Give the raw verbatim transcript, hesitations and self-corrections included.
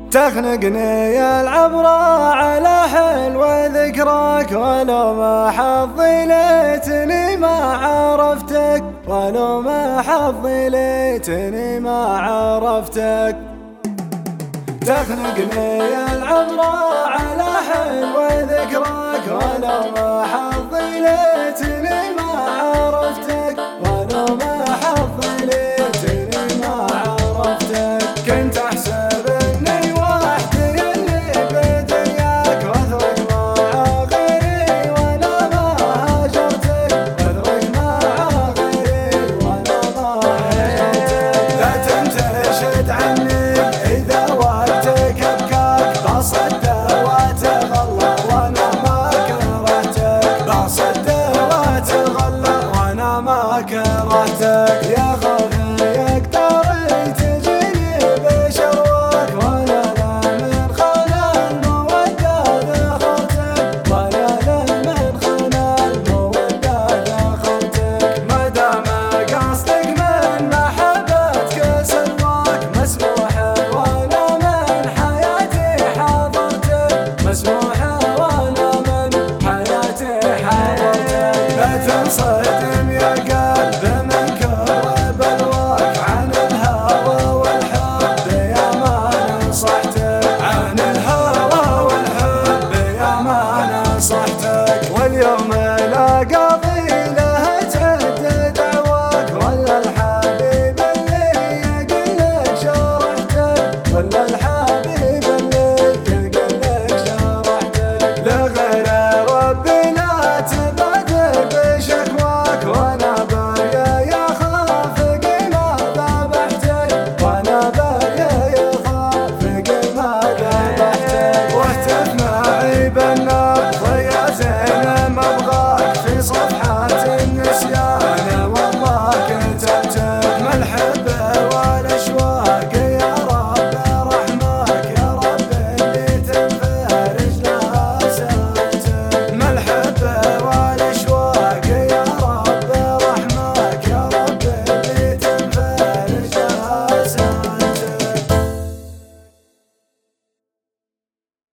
تخنقني العبرة على حلو ذكراك، ولو ما حظي ليتني ما عرفتك، ولو ما حظي ليتني ما عرفتك. تخنقني العبرة على حلو ذكراك، ولو ما حظي ليتني ما